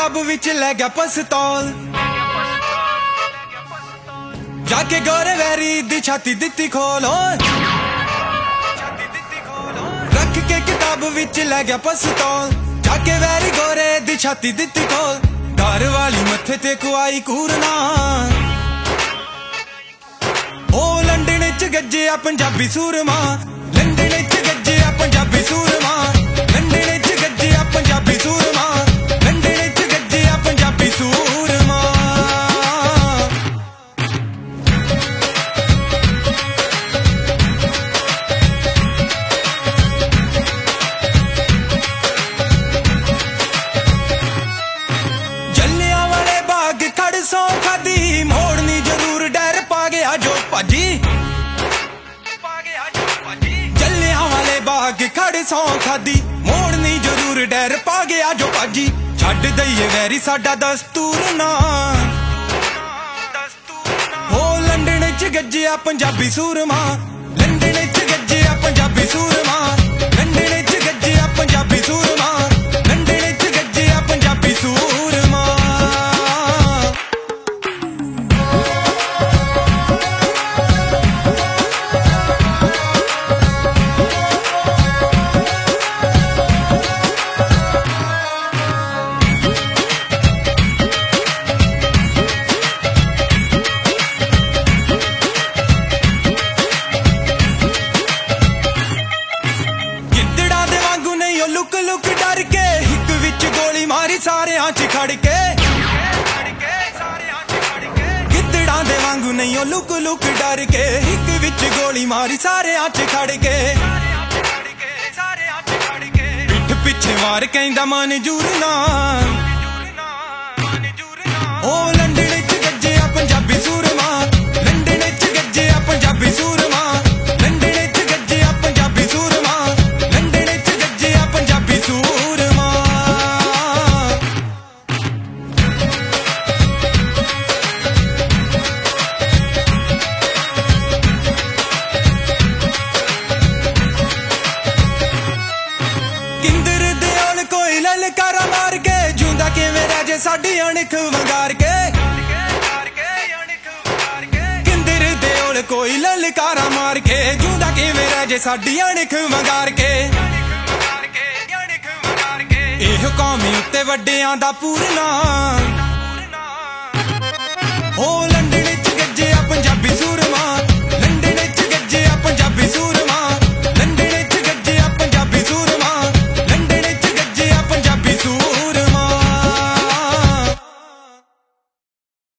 किताब विच लै गया पिस्तौल जाके गोरे वैरी दी छाती दित्ती खोल रख के किताब विच लै गया पिस्तौल जाके वैरी गोरे दी छाती दित्ती खोल घर वाली मथे ते कुआई कूरना ओ लंडन च गज्जिया पंजाबी सूरमा लंडन च गज्जिया पंजाबी सूरमा लंडन च गज्जिया पंजाबी सूरमा लंडन च गज्जिया पंजाबी सूरमा जलियांवाले बाग खड़ सौ खादी मोड़नी जरूर डर पा गया जो भाजी जलियांवाले बाग खड़ सौ खादी मोड़नी जरूर डर पा गया जो भाजी छड्ड दईए वैरी साडा दस्तूर ना हो लंडन च गज्जिया पंजाबी सूरमा लंडन च गज्जिया पंजाबी सूरमा लंडन च गज्जिया पंजाबी सूरमा लंडन च गज्जिया पंजाबी सूरमा लुक लुक डर के हिक विच गोली मारी सारे च खड़ के गिद्दड़ां दे वांगू नहीं ओ लुक लुक डर के हिक विच गोली मारी सारे च खड़ के पिठ पिछे मार कहंदा मंजूर ना ओ लंडन च गज्जिया पंजाबी सूरमा लंडन च गज्जिया पंजाबी सूरमा लंडन च गज्जिया पंजाबी सूरमा लंडन च गज्जिया पंजाबी सूरमा किंदर दे ओल कोई ललकारा मार के जूंदा किवें रह जे साडी अणख वंगार के किंदर दे ओल कोई ललकारा मार के जूंदा किवें रह जे साडी अणख वंगार के एह कौमी उत्ते वड्डियां दा पूरना ओ लंडन च गज्जिया पंजाबी सूरमा लंडन च गज्जिया पंजाबी सूरमा लंडन च गज्जिया पंजाबी सूरमा लंडन च गज्जिया पंजाबी सूरमा